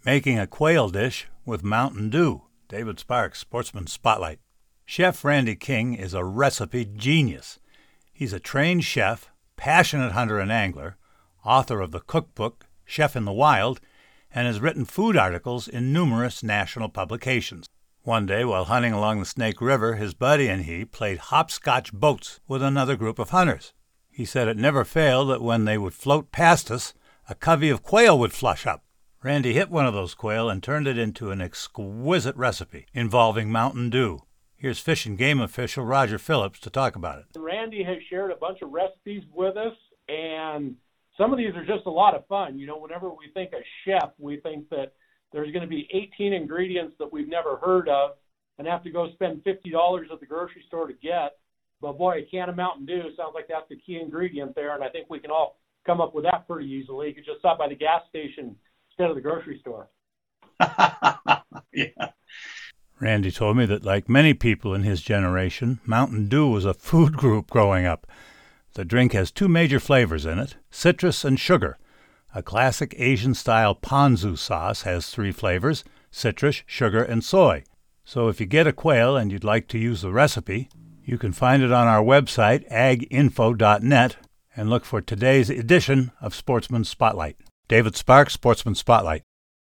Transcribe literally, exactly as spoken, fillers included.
Making a quail dish with Mountain Dew. David Sparks, Sportsman Spotlight. Chef Randy King is a recipe genius. He's a trained chef, passionate hunter and angler, author of the cookbook Chef in the Wild, and has written food articles in numerous national publications. One day, while hunting along the Snake River, his buddy and he played hopscotch boats with another group of hunters. He said it never failed that when they would float past us, a covey of quail would flush up. Randy hit one of those quail and turned it into an exquisite recipe involving Mountain Dew. Here's Fish and Game official Roger Phillips to talk about it. Randy has shared a bunch of recipes with us, and some of these are just a lot of fun. You know, whenever we think of chef, we think that there's going to be eighteen ingredients that we've never heard of and have to go spend fifty dollars at the grocery store to get. But boy, a can of Mountain Dew sounds like that's the key ingredient there, and I think we can all come up with that pretty easily. You could just stop by the gas station instead of the grocery store. Yeah. Randy told me that, like many people in his generation, Mountain Dew was a food group growing up. The drink has two major flavors in it, citrus and sugar. A classic Asian-style ponzu sauce has three flavors, citrus, sugar, and soy. So if you get a quail and you'd like to use the recipe, you can find it on our website, ag info dot net, and look for today's edition of Sportsman Spotlight. David Sparks, Sportsman Spotlight.